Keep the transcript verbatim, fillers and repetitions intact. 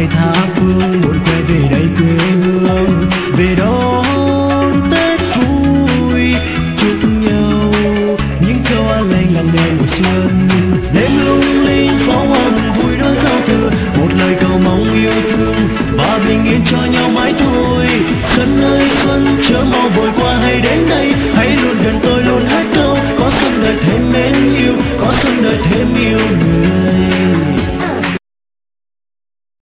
lại tha phương muốn quay về đây quê hương về đón Tết vui chúc nhau những câu an lành làm đêm mùa xuân đêm lung